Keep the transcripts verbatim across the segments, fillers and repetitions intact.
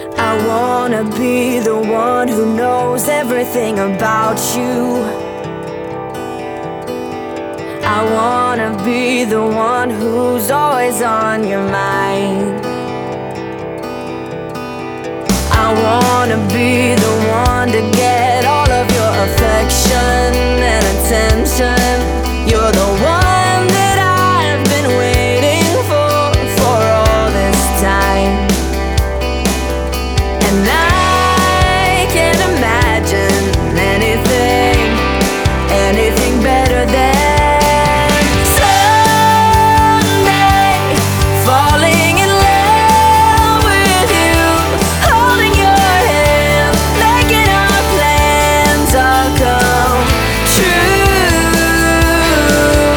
I wanna be the one who knows everything about you. I wanna be the one who's always on your mind. I wanna be the one to get all of your affection and attention. You're the one that I've been waiting for for all this time. And I can't imagine anything, anything better than someday falling in love with you, holding your hand, making our plans all come true.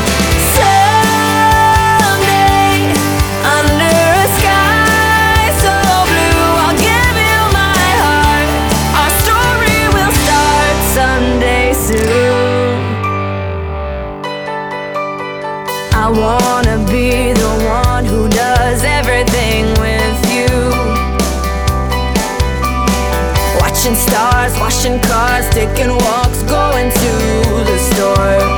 Someday, under a sky so blue, I'll give you my heart. Our story will start someday soon. I wanna be the one who does everything with you. Watching stars, washing cars, taking walks, going to the store.